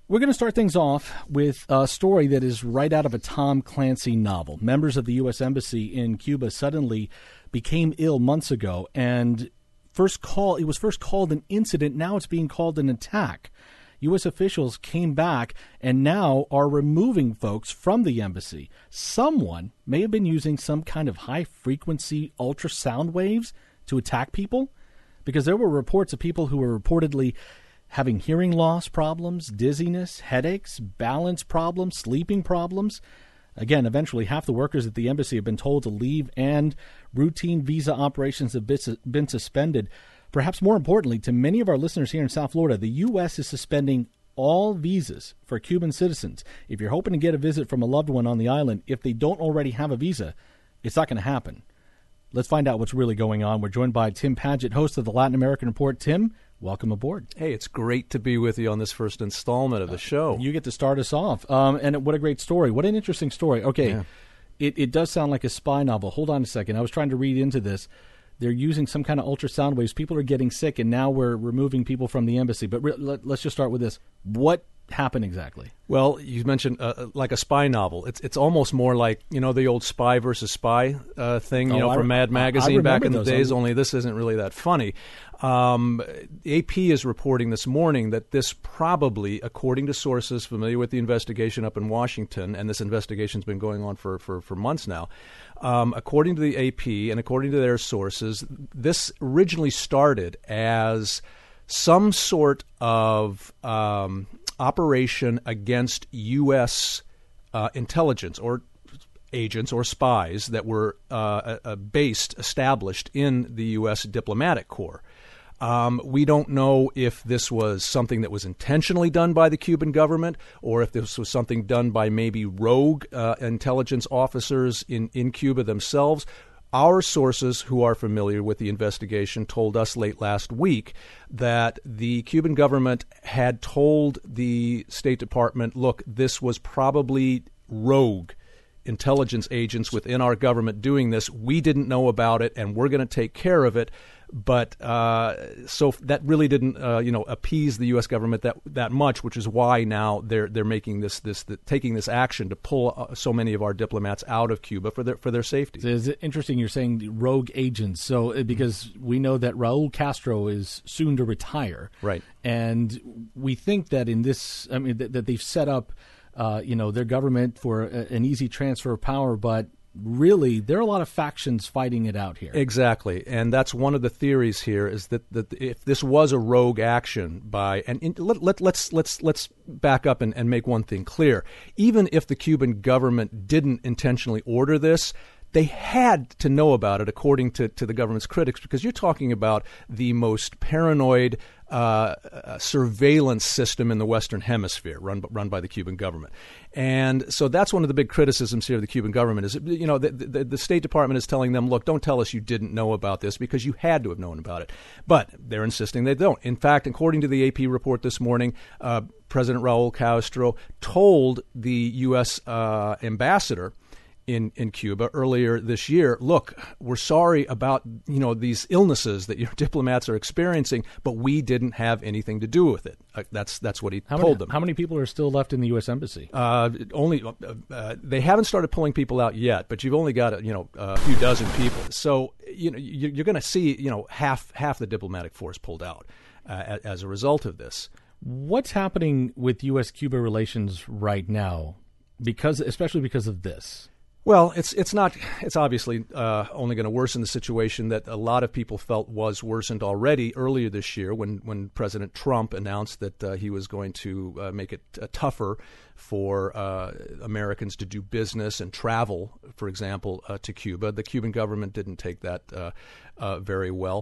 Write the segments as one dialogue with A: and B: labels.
A: We're going to start things off with a story that is right out of a Tom Clancy novel. Members of the U.S. Embassy in Cuba suddenly became ill months ago, and it was first called an incident. Now it's being called an attack. U.S. officials came back and now are removing folks from the embassy. Someone may have been using some kind of high-frequency ultrasound waves to attack people, because there were reports of people who were reportedly having hearing loss problems, dizziness, headaches, balance problems, sleeping problems. Again, eventually half the workers at the embassy have been told to leave, and routine visa operations have been suspended. Perhaps more importantly, to many of our listeners here in South Florida, the U.S. is suspending all visas for Cuban citizens. If you're hoping to get a visit from a loved one on the island, if they don't already have a visa, it's not going to happen. Let's find out what's really going on. We're joined by Tim Padgett, host of the Latin American Report. Tim, welcome aboard.
B: Hey, it's great to be with you on this first installment of the show.
A: You get to start us off. And what a great story. What an interesting story. Okay, yeah. It does sound like a spy novel. Hold on a second. I was trying to read into this. They're using some kind of ultrasound waves. People are getting sick, and now we're removing people from the embassy. But let's just start with this. What happened exactly?
B: Well, you mentioned like a spy novel. It's almost more like, the old Spy versus Spy thing, from Mad Magazine back in the days, only this isn't really that funny. AP is reporting this morning that this probably, according to sources familiar with the investigation up in Washington, and this investigation's been going on for months now, according to the AP and according to their sources, this originally started as some sort of operation against U.S. Intelligence or agents or spies that were established in the U.S. diplomatic corps. We don't know if this was something that was intentionally done by the Cuban government or if this was something done by maybe rogue intelligence officers in Cuba themselves. Our sources who are familiar with the investigation told us late last week that the Cuban government had told the State Department, look, this was probably rogue intelligence agents within our government doing this. We didn't know about it, and we're going to take care of it. But so that really didn't, appease the U.S. government that much, which is why now they're making taking this action to pull so many of our diplomats out of Cuba for their safety.
A: So is it interesting you're saying rogue agents? So because we know that Raul Castro is soon to retire,
B: right?
A: And we think that in this, that they've set up, their government for an easy transfer of power, but really, there are a lot of factions fighting it out here.
B: Exactly, and that's one of the theories here is that if this was a rogue action let's back up and make one thing clear. Even if the Cuban government didn't intentionally order this, they had to know about it, according to the government's critics, because you're talking about the most paranoid surveillance system in the Western Hemisphere, run by the Cuban government. And so that's one of the big criticisms here of the Cuban government is, the State Department is telling them, look, don't tell us you didn't know about this because you had to have known about it. But they're insisting they don't. In fact, according to the AP report this morning, President Raul Castro told the U.S. ambassador in Cuba earlier this year, look, we're sorry about, these illnesses that your diplomats are experiencing, but we didn't have anything to do with it. That's what he told them.
A: How many people are still left in the U.S. Embassy?
B: They haven't started pulling people out yet, but you've only got a few dozen people. So you're going to see half the diplomatic force pulled out as a result of this.
A: What's happening with U.S.-Cuba relations right now, especially because of this?
B: Well, it's obviously only going to worsen the situation that a lot of people felt was worsened already earlier this year when President Trump announced that he was going to make it tougher for Americans to do business and travel, for example, to Cuba. The Cuban government didn't take that very well.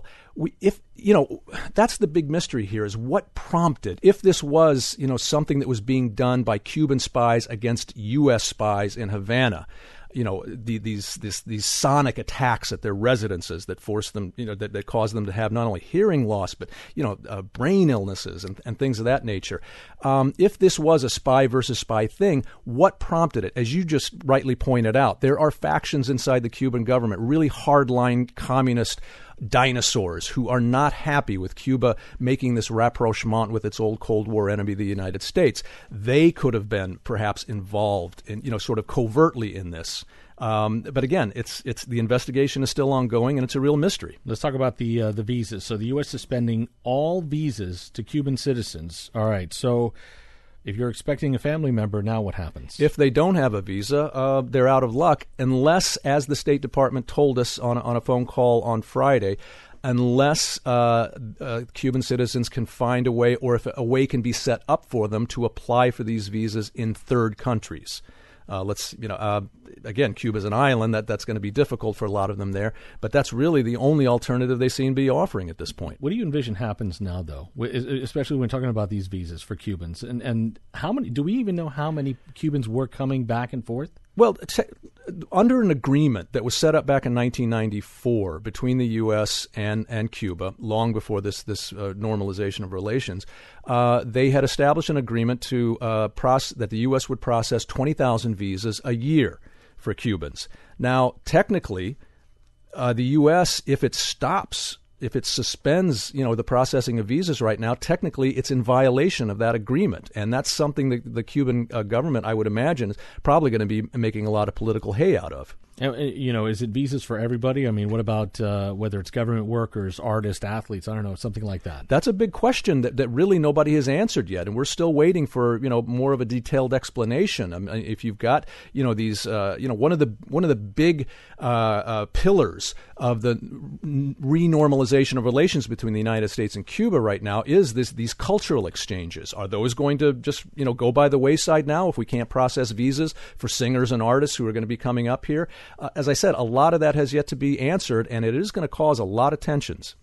B: That's the big mystery here is what prompted, if this was something that was being done by Cuban spies against U.S. spies in Havana. These sonic attacks at their residences that force them, that cause them to have not only hearing loss, but, brain illnesses and things of that nature. If this was a spy versus spy thing, what prompted it? As you just rightly pointed out, there are factions inside the Cuban government, really hardline communist dinosaurs who are not happy with Cuba making this rapprochement with its old Cold War enemy, the United States. They could have been perhaps involved in, sort of covertly in this. But again, it's the investigation is still ongoing, and it's a real mystery.
A: Let's talk about the visas. So the U.S. suspending all visas to Cuban citizens. All right. So if you're expecting a family member, now what happens?
B: If they don't have a visa, they're out of luck, unless, as the State Department told us on a phone call on Friday, unless Cuban citizens can find a way, or if a way can be set up for them to apply for these visas in third countries. Again, Cuba's an island. That's going to be difficult for a lot of them there. But that's really the only alternative they seem to be offering at this point.
A: What do you envision happens now, though, especially when talking about these visas for Cubans? And how many? Do we even know how many Cubans were coming back and forth?
B: Well, under an agreement that was set up back in 1994 between the U.S. and Cuba, long before this normalization of relations, they had established an agreement to that the U.S. would process 20,000 visas a year for Cubans. Now, technically, the U.S., if it suspends, the processing of visas right now, technically it's in violation of that agreement. And that's something that the Cuban government, I would imagine, is probably going to be making a lot of political hay out of.
A: Is it visas for everybody? I mean, what about whether it's government workers, artists, athletes? I don't know, something like that.
B: That's a big question that really nobody has answered yet, and we're still waiting for more of a detailed explanation. I mean, if you've got these one of the big pillars of the renormalization of relations between the United States and Cuba right now is these cultural exchanges. Are those going to just go by the wayside now if we can't process visas for singers and artists who are going to be coming up here? As I said, a lot of that has yet to be answered, and it is going to cause a lot of tensions.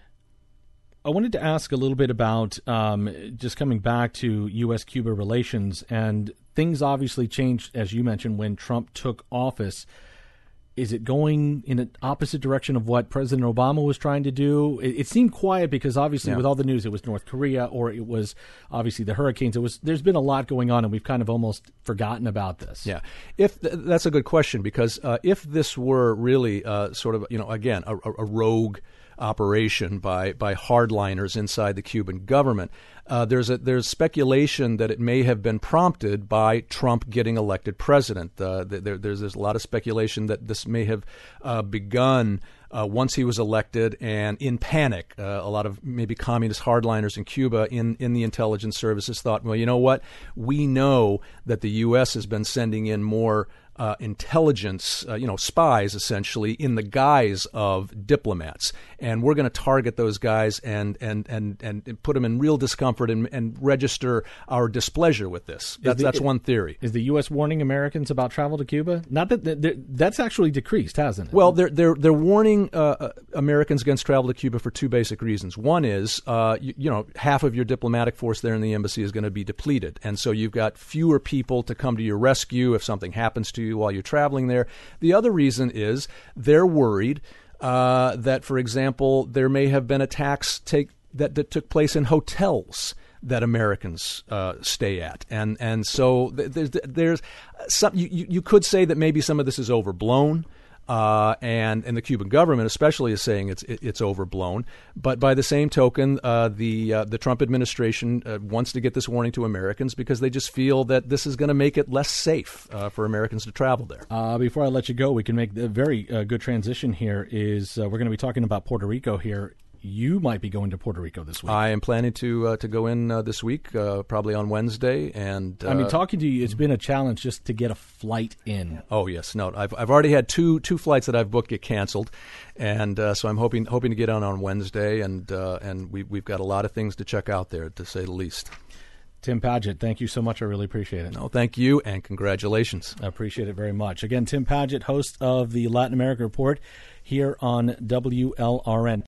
A: I wanted to ask a little bit about just coming back to U.S.-Cuba relations, and things obviously changed, as you mentioned, when Trump took office. Is it going in an opposite direction of what President Obama was trying to do? It seemed quiet because obviously with all the news, it was North Korea or it was obviously the hurricanes. There's been a lot going on, and we've kind of almost forgotten about this.
B: Yeah, that's a good question, because if this were really sort of again a rogue operation by hardliners inside the Cuban government, there's speculation that it may have been prompted by Trump getting elected president. There's a lot of speculation that this may have begun once he was elected, and in panic, a lot of maybe communist hardliners in Cuba in the intelligence services thought, well, you know what? We know that the U.S. has been sending in more intelligence, spies essentially in the guise of diplomats, and we're going to target those guys and put them in real discomfort and register our displeasure with this. That's one theory.
A: Is the U.S. warning Americans about travel to Cuba? Not that that's actually decreased, hasn't it?
B: Well, they're warning Americans against travel to Cuba for two basic reasons. One is, half of your diplomatic force there in the embassy is going to be depleted, and so you've got fewer people to come to your rescue if something happens to you while you're traveling there. The other reason is they're worried that, for example, there may have been attacks that took place in hotels that Americans stay at, and so there's some. You could say that maybe some of this is overblown. And the Cuban government especially is saying it's overblown. But by the same token, the Trump administration wants to get this warning to Americans because they just feel that this is going to make it less safe for Americans to travel there.
A: Before I let you go, we can make a very good transition here. We're going to be talking about Puerto Rico here. You might be going to Puerto Rico this week.
B: I am planning to go in this week, probably on Wednesday. And
A: talking to you, it's been a challenge just to get a flight in.
B: Oh yes, no, I've already had two flights that I've booked get canceled, and so I'm hoping to get on Wednesday, and we've got a lot of things to check out there, to say the least.
A: Tim Padgett, thank you so much. I really appreciate it.
B: No, thank you, and congratulations.
A: I appreciate it very much. Again, Tim Padgett, host of the Latin America Report here on WLRN.